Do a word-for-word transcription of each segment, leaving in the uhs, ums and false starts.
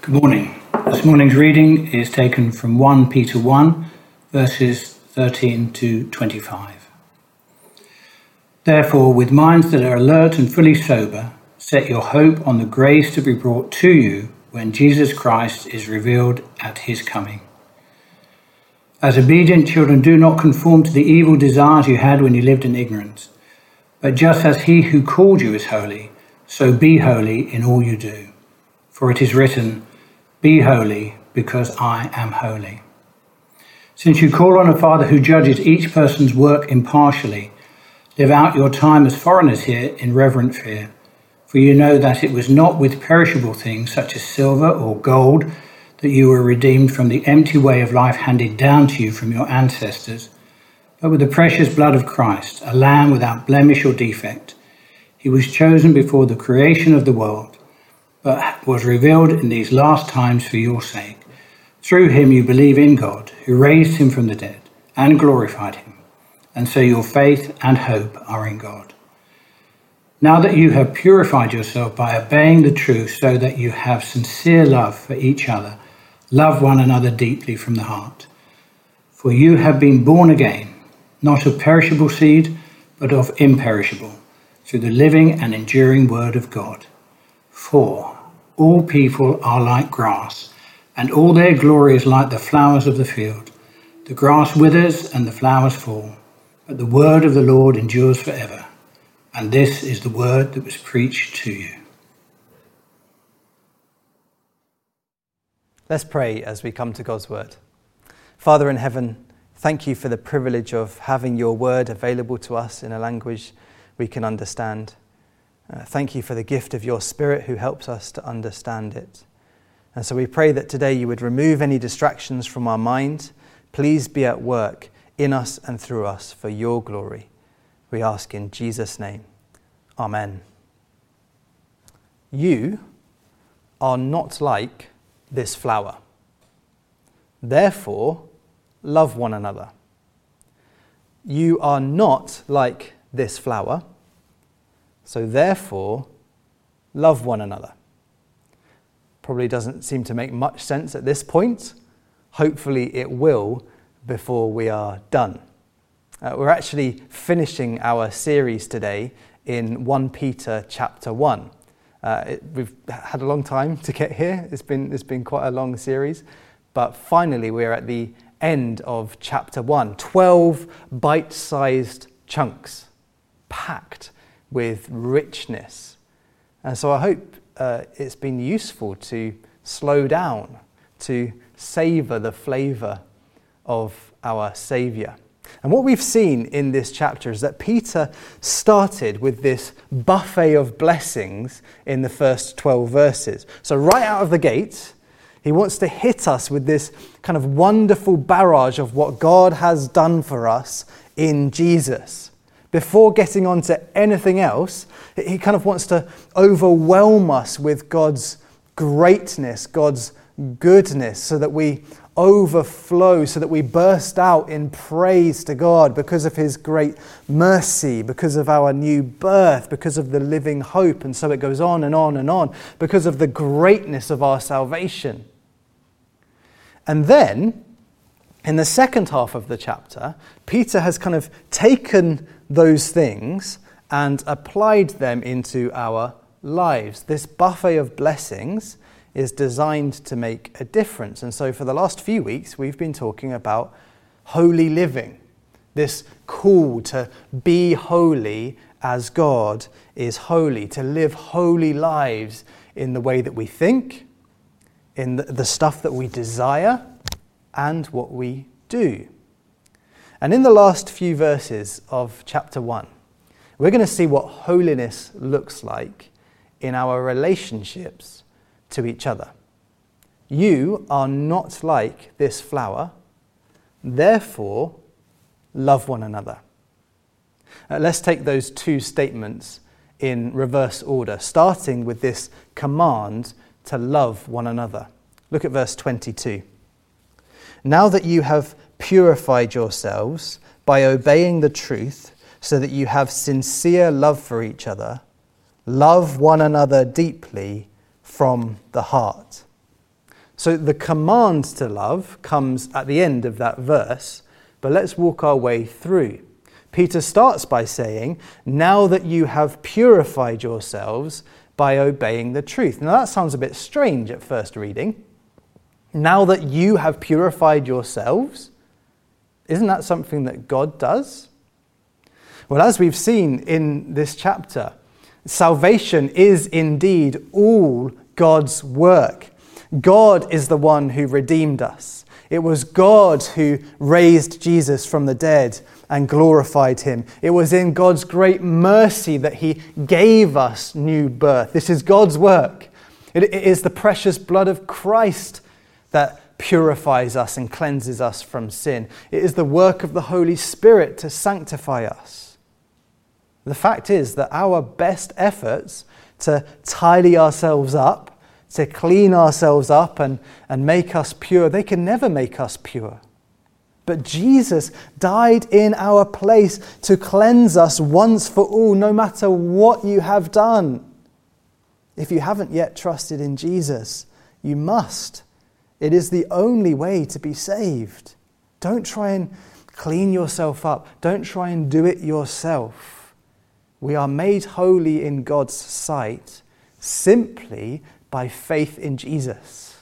Good morning. This morning's reading is taken from First Peter one, verses thirteen to twenty-five. Therefore, with minds that are alert and fully sober, set your hope on the grace to be brought to you when Jesus Christ is revealed at his coming. As obedient children, do not conform to the evil desires you had when you lived in ignorance, but just as he who called you is holy, so be holy in all you do. For it is written, "Be holy, because I am holy." Since you call on a Father who judges each person's work impartially, live out your time as foreigners here in reverent fear. For you know that it was not with perishable things such as silver or gold that you were redeemed from the empty way of life handed down to you from your ancestors, but with the precious blood of Christ, a lamb without blemish or defect. He was chosen before the creation of the world, but was revealed in these last times for your sake. Through him you believe in God, who raised him from the dead and glorified him, and so your faith and hope are in God. Now that you have purified yourself by obeying the truth so that you have sincere love for each other, love one another deeply from the heart. For you have been born again, not of perishable seed, but of imperishable, through the living and enduring word of God. For all people are like grass, and all their glory is like the flowers of the field. The grass withers and the flowers fall, but the word of the Lord endures forever. And this is the word that was preached to you. Let's pray as we come to God's word. Father in heaven, thank you for the privilege of having your word available to us in a language we can understand. Uh, thank you for the gift of your Spirit who helps us to understand it. And so we pray that today you would remove any distractions from our mind. Please be at work in us and through us for your glory. We ask in Jesus' name. Amen. You are not like this flower. Therefore, love one another. You are not like this flower. So therefore, love one another. Probably doesn't seem to make much sense at this point. Hopefully it will before we are done. Uh, we're actually finishing our series today in First Peter chapter one. Uh, it, we've had a long time to get here. It's been, it's been quite a long series. But finally we're at the end of chapter one. twelve bite-sized chunks, packed with richness. And so I hope uh, it's been useful to slow down, to savour the flavour of our Saviour. And what we've seen in this chapter is that Peter started with this buffet of blessings in the first twelve verses. So right out of the gate, he wants to hit us with this kind of wonderful barrage of what God has done for us in Jesus. Before getting on to anything else, he kind of wants to overwhelm us with God's greatness, God's goodness, so that we overflow, so that we burst out in praise to God because of his great mercy, because of our new birth, because of the living hope, and so it goes on and on and on, because of the greatness of our salvation. And then, in the second half of the chapter, Peter has kind of taken those things and applied them into our lives. This buffet of blessings is designed to make a difference. And so for the last few weeks, we've been talking about holy living, this call to be holy as God is holy, to live holy lives in the way that we think, in the stuff that we desire, and what we do. And in the last few verses of chapter one, we're going to see what holiness looks like in our relationships to each other. You are not like this flower, therefore love one another. Uh, let's take those two statements in reverse order, starting with this command to love one another. Look at verse twenty-two. Now that you have purified yourselves by obeying the truth, so that you have sincere love for each other, love one another deeply from the heart. So the command to love comes at the end of that verse, but let's walk our way through. Peter starts by saying, now that you have purified yourselves by obeying the truth. Now that sounds a bit strange at first reading. Now that you have purified yourselves, isn't that something that God does? Well, as we've seen in this chapter, salvation is indeed all God's work. God is the one who redeemed us. It was God who raised Jesus from the dead and glorified him. It was in God's great mercy that he gave us new birth. This is God's work. It is the precious blood of Christ that purifies us and cleanses us from sin. It is the work of the Holy Spirit to sanctify us. The fact is that our best efforts to tidy ourselves up, to clean ourselves up and, and make us pure, they can never make us pure. But Jesus died in our place to cleanse us once for all, no matter what you have done. If you haven't yet trusted in Jesus, you must. It is the only way to be saved. Don't try and clean yourself up. Don't try and do it yourself. We are made holy in God's sight simply by faith in Jesus.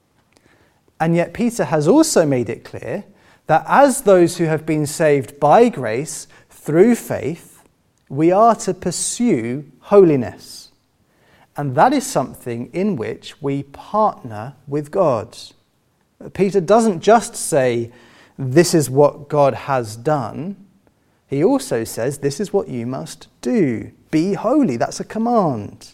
And yet Peter has also made it clear that as those who have been saved by grace through faith, we are to pursue holiness. And that is something in which we partner with God. Peter doesn't just say, this is what God has done. He also says, this is what you must do. Be holy. That's a command.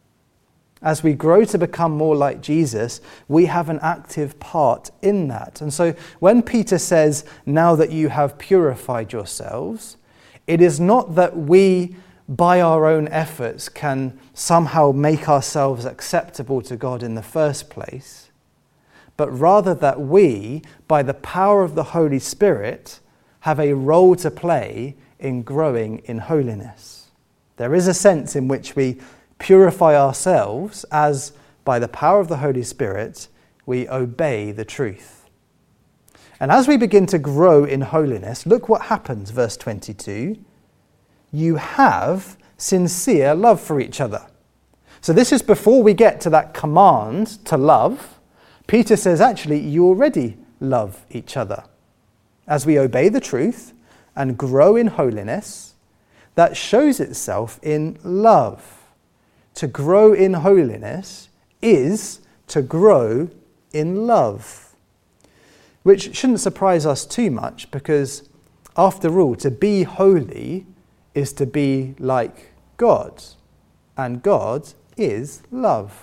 As we grow to become more like Jesus, we have an active part in that. And so when Peter says, now that you have purified yourselves, it is not that we, by our own efforts, can somehow make ourselves acceptable to God in the first place, but rather that we, by the power of the Holy Spirit, have a role to play in growing in holiness. There is a sense in which we purify ourselves as, by the power of the Holy Spirit, we obey the truth. And as we begin to grow in holiness, look what happens, verse twenty-two. You have sincere love for each other. So this is before we get to that command to love. Peter says, actually, you already love each other. As we obey the truth and grow in holiness, that shows itself in love. To grow in holiness is to grow in love, which shouldn't surprise us too much because, after all, to be holy is to be like God, and God is love.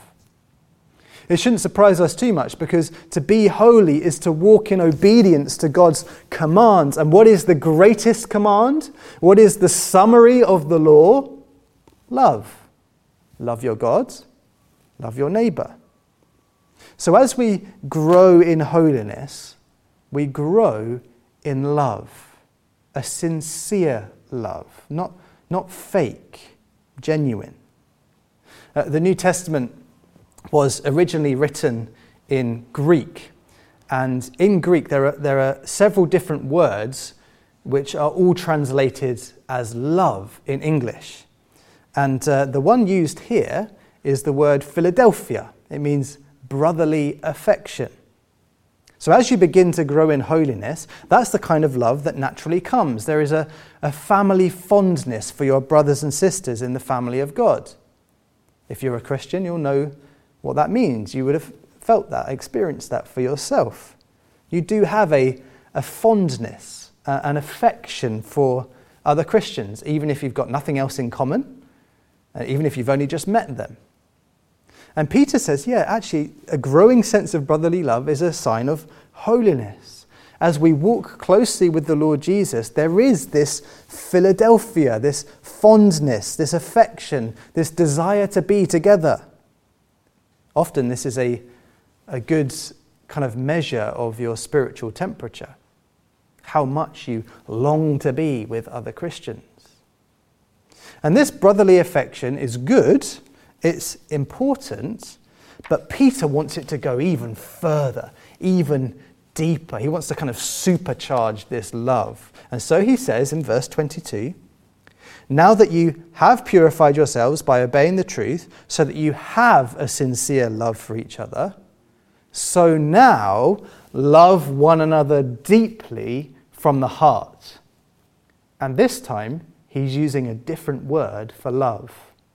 It shouldn't surprise us too much because to be holy is to walk in obedience to God's commands. And what is the greatest command? What is the summary of the law? Love. Love your God, love your neighbour. So as we grow in holiness, we grow in love, a sincere love, not, not fake, genuine. Uh, the New Testament was originally written in Greek, and in Greek there are, there are several different words which are all translated as love in English. And uh, the one used here is the word Philadelphia. It means brotherly affection. So as you begin to grow in holiness, that's the kind of love that naturally comes. There is a, a family fondness for your brothers and sisters in the family of God. If you're a Christian, you'll know what that means. You would have felt that, experienced that for yourself. You do have a, a fondness, uh, an affection for other Christians, even if you've got nothing else in common. Uh, even if you've only just met them. And Peter says, yeah, actually, a growing sense of brotherly love is a sign of holiness. As we walk closely with the Lord Jesus, there is this Philadelphia, this fondness, this affection, this desire to be together. Often this is a, a good kind of measure of your spiritual temperature, how much you long to be with other Christians. And this brotherly affection is good, it's important, But Peter wants it to go even further, even deeper. He wants to kind of supercharge this love. And so he says in verse twenty-two, now that you have purified yourselves by obeying the truth, so that you have a sincere love for each other, so now love one another deeply from the heart. And this time, he's using a different word for love.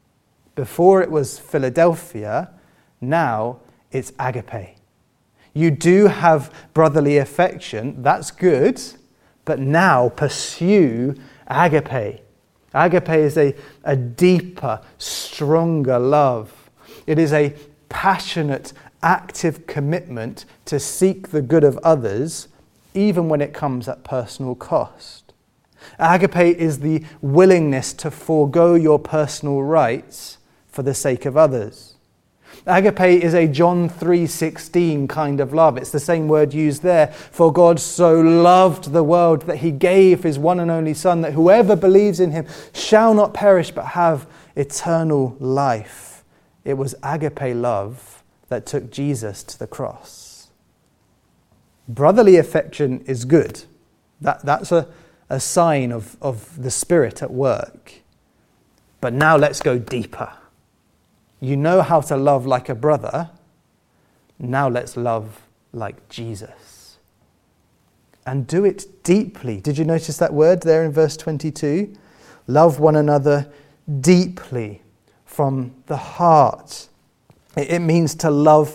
Before it was Philadelphia, now it's agape. You do have brotherly affection, that's good, but now pursue agape. Agape is a, a deeper, stronger love. It is a passionate, active commitment to seek the good of others, even when it comes at personal cost. Agape is the willingness to forego your personal rights for the sake of others. Agape is a John three sixteen kind of love. It's the same word used there. For God so loved the world that he gave his one and only Son, that whoever believes in him shall not perish but have eternal life. It was agape love that took Jesus to the cross. Brotherly affection is good. That, that's a, a sign of, of the Spirit at work. But now let's go deeper. You know how to love like a brother. Now let's love like Jesus. And do it deeply. Did you notice that word there in verse twenty-two? Love one another deeply from the heart. It means to love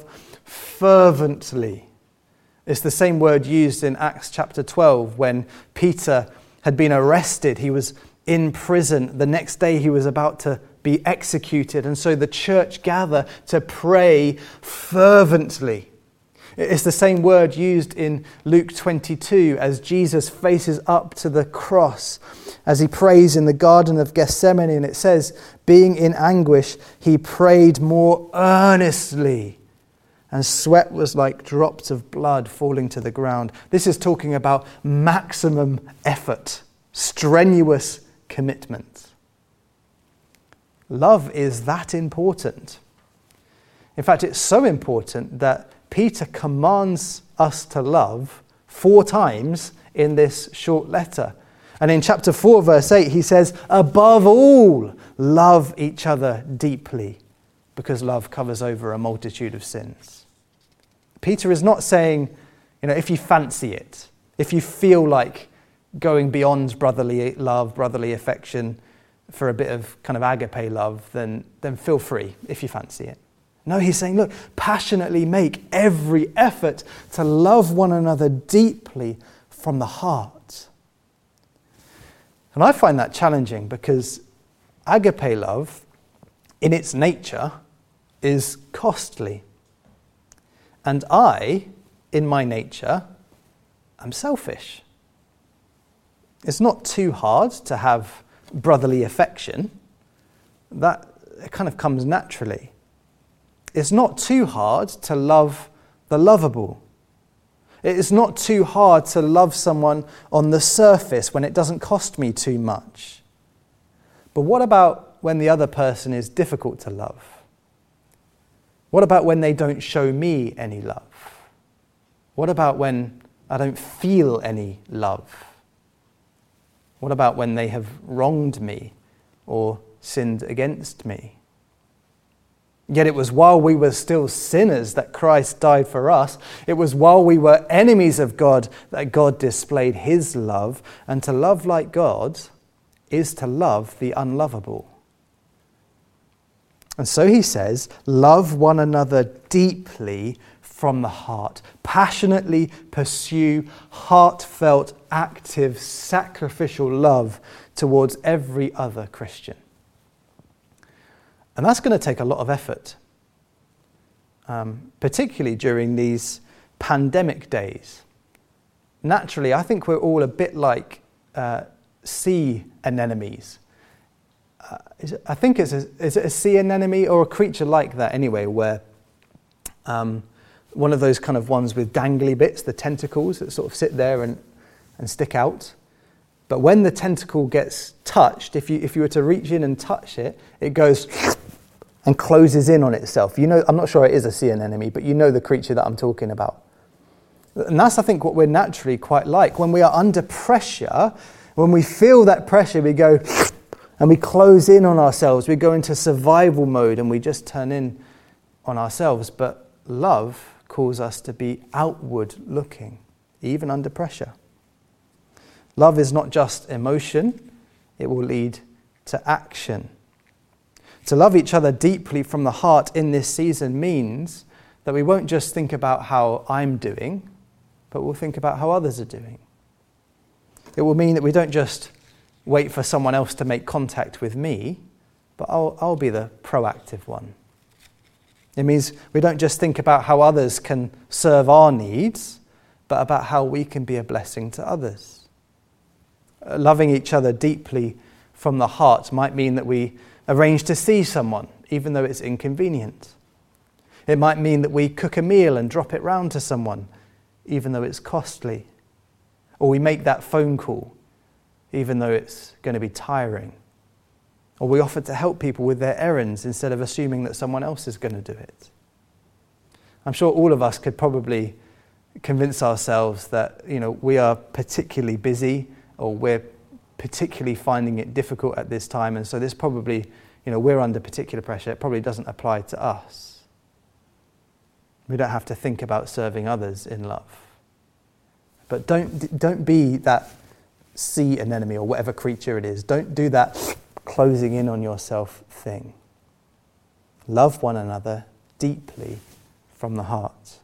fervently. It's the same word used in Acts chapter twelve when Peter had been arrested. He was in prison. The next day he was about to be executed. And so the church gather to pray fervently. It's the same word used in Luke twenty-two as Jesus faces up to the cross as he prays in the Garden of Gethsemane. And it says, being in anguish, he prayed more earnestly, and sweat was like drops of blood falling to the ground. This is talking about maximum effort, strenuous commitment. Love is that important. In fact, it's so important that Peter commands us to love four times in this short letter. And in chapter four, verse eight, he says, above all, love each other deeply, because love covers over a multitude of sins. Peter is not saying, you know, if you fancy it, if you feel like going beyond brotherly love, brotherly affection, for a bit of kind of agape love, then, then feel free if you fancy it. No, he's saying, look, passionately make every effort to love one another deeply from the heart. And I find that challenging because agape love, in its nature, is costly. And I, in my nature, am selfish. It's not too hard to have brotherly affection. That it kind of comes naturally. It's not too hard to love the lovable. It is not too hard to love someone on the surface when it doesn't cost me too much. But what about when the other person is difficult to love? What about when they don't show me any love? What about when I don't feel any love? What about when they have wronged me or sinned against me? Yet it was while we were still sinners that Christ died for us. It was while we were enemies of God that God displayed his love. And to love like God is to love the unlovable. And so he says, love one another deeply from the heart. Passionately pursue heartfelt, active, sacrificial love towards every other Christian. And that's going to take a lot of effort, um, particularly during these pandemic days. Naturally, I think we're all a bit like uh, sea anemones. Uh, it, I think it's a, is it a sea anemone or a creature like that anyway, where um, one of those kind of ones with dangly bits, the tentacles that sort of sit there and, and stick out. But when the tentacle gets touched, if you if you were to reach in and touch it, it goes and closes in on itself. You know, I'm not sure it is a sea anemone, but you know the creature that I'm talking about. And that's, I think, what we're naturally quite like. When we are under pressure, when we feel that pressure, we go and we close in on ourselves. We go into survival mode and we just turn in on ourselves. But love calls us to be outward looking, even under pressure. Love is not just emotion, it will lead to action. To love each other deeply from the heart in this season means that we won't just think about how I'm doing, but we'll think about how others are doing. It will mean that we don't just wait for someone else to make contact with me, but I'll, I'll be the proactive one. It means we don't just think about how others can serve our needs, but about how we can be a blessing to others. Uh, loving each other deeply from the heart might mean that we arrange to see someone, even though it's inconvenient. It might mean that we cook a meal and drop it round to someone, even though it's costly. Or we make that phone call, even though it's going to be tiring. Or we offer to help people with their errands instead of assuming that someone else is going to do it. I'm sure all of us could probably convince ourselves that, you know, we are particularly busy, or we're particularly finding it difficult at this time, and so this probably, you know, we're under particular pressure. It probably doesn't apply to us. We don't have to think about serving others in love. But don't don't be that sea anemone or whatever creature it is. Don't do that closing in on yourself thing. Love one another deeply from the heart.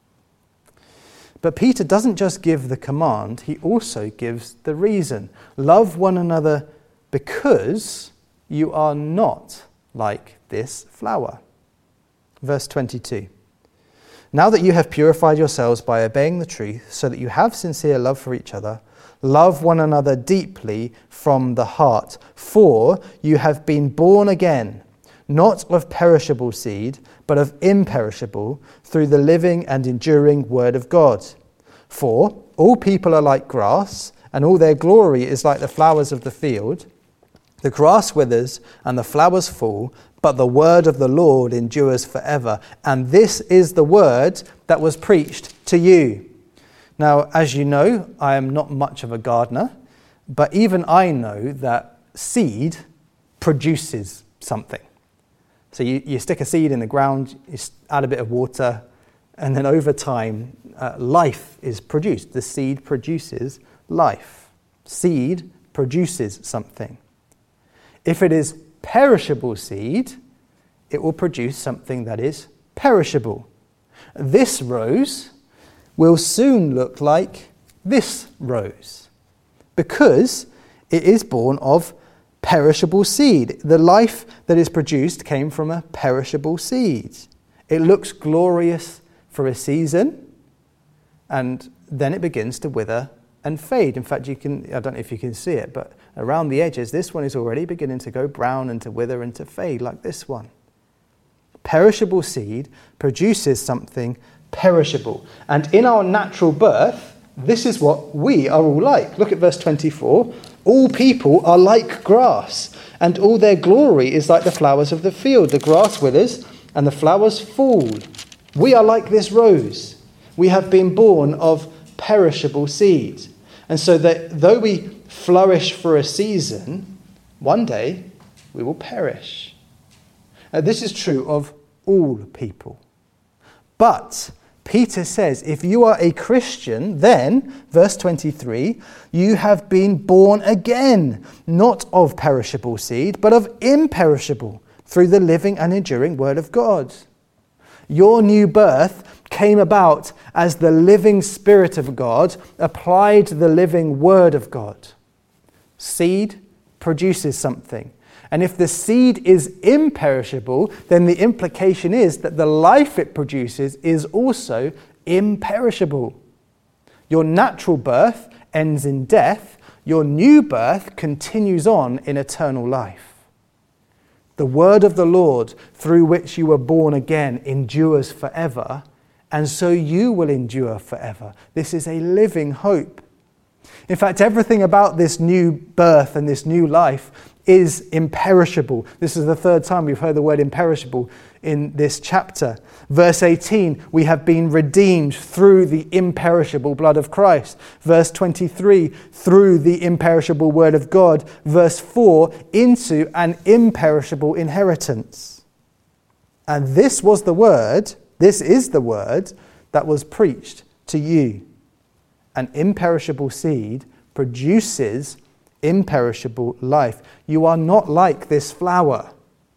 But Peter doesn't just give the command, he also gives the reason. Love one another because you are not like this flower. Verse twenty-two. Now that you have purified yourselves by obeying the truth, so that you have sincere love for each other, love one another deeply from the heart. For you have been born again, not of perishable seed, but of imperishable, through the living and enduring word of God. For all people are like grass, and all their glory is like the flowers of the field. The grass withers and the flowers fall, but the word of the Lord endures forever. And this is the word that was preached to you. Now, as you know, I am not much of a gardener, but even I know that seed produces something. So you, you stick a seed in the ground, you add a bit of water, and then over time, uh, life is produced. The seed produces life. Seed produces something. If it is perishable seed, it will produce something that is perishable. This rose will soon look like this rose, because it is born of perishable seed. The life that is produced came from a perishable seed. It looks glorious for a season, and then it begins to wither and fade. In fact, you can, I don't know if you can see it, but around the edges, this one is already beginning to go brown and to wither and to fade like this one. Perishable seed produces something perishable. And in our natural birth, this is what we are all like. Look at verse twenty-four. All people are like grass, and all their glory is like the flowers of the field. The grass withers and the flowers fall. We are like this rose. We have been born of perishable seed. And so that though we flourish for a season, one day we will perish. Now, this is true of all people. But Peter says, if you are a Christian, then, verse twenty-three, you have been born again, not of perishable seed, but of imperishable, through the living and enduring word of God. Your new birth came about as the living Spirit of God applied the living Word of God. Seed produces something. And if the seed is imperishable, then the implication is that the life it produces is also imperishable. Your natural birth ends in death. Your new birth continues on in eternal life. The word of the Lord, through which you were born again, endures forever, and so you will endure forever. This is a living hope. In fact, everything about this new birth and this new life is imperishable. This is the third time we've heard the word imperishable in this chapter. Verse eighteen, we have been redeemed through the imperishable blood of Christ. Verse twenty-three, through the imperishable word of God. Verse four, into an imperishable inheritance. And this was the word, this is the word that was preached to you. An imperishable seed produces imperishable life. You are not like this flower.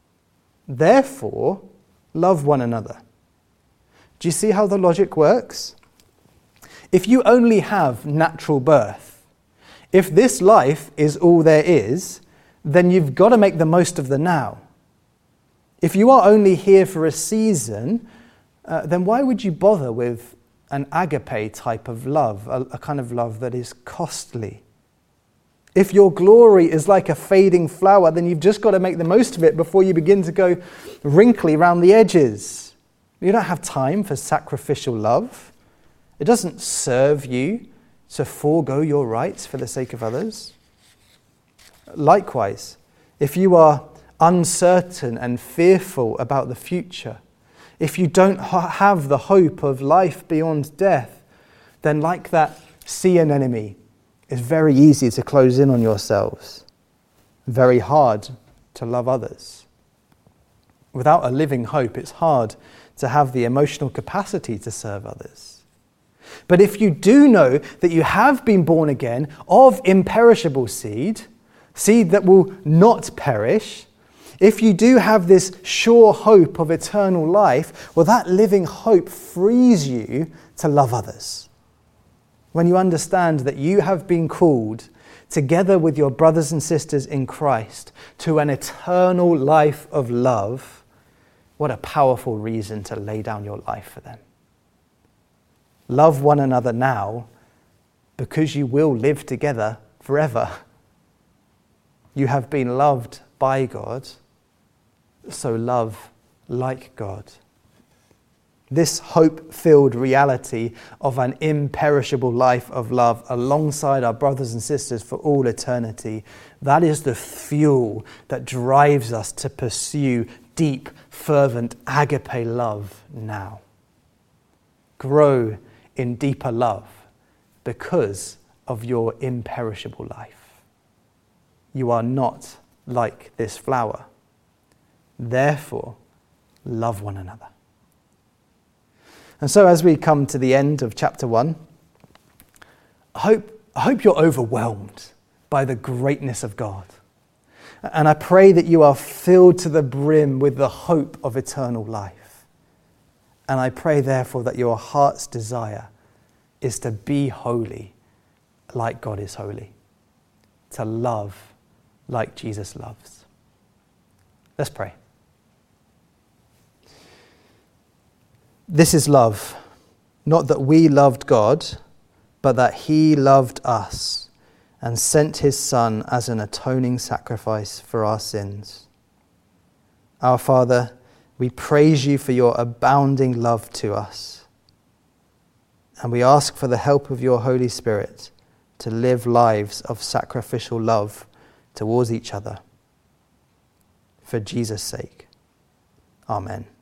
Therefore, love one another. Do you see how the logic works? If you only have natural birth, if this life is all there is, then you've got to make the most of the now. If you are only here for a season, uh, then why would you bother with an agape type of love, a, a kind of love that is costly? If your glory is like a fading flower, then you've just got to make the most of it before you begin to go wrinkly around the edges. You don't have time for sacrificial love. It doesn't serve you to forego your rights for the sake of others. Likewise, if you are uncertain and fearful about the future, if you don't ha- have the hope of life beyond death, then like that sea anemone, it's very easy to close in on yourselves, very hard to love others. Without a living hope, it's hard to have the emotional capacity to serve others. But if you do know that you have been born again of imperishable seed, seed that will not perish, if you do have this sure hope of eternal life, well, that living hope frees you to love others. When you understand that you have been called, together with your brothers and sisters in Christ, to an eternal life of love, what a powerful reason to lay down your life for them. Love one another now, because you will live together forever. You have been loved by God, so love like God. This hope-filled reality of an imperishable life of love alongside our brothers and sisters for all eternity, that is the fuel that drives us to pursue deep, fervent agape love now. Grow in deeper love because of your imperishable life. You are not like this flower. Therefore, love one another. And so as we come to the end of chapter one, I hope, I hope you're overwhelmed by the greatness of God. And I pray that you are filled to the brim with the hope of eternal life. And I pray therefore that your heart's desire is to be holy like God is holy, to love like Jesus loves. Let's pray. This is love, not that we loved God, but that he loved us and sent his Son as an atoning sacrifice for our sins. Our Father, we praise you for your abounding love to us, and we ask for the help of your Holy Spirit to live lives of sacrificial love towards each other. For Jesus' sake. Amen.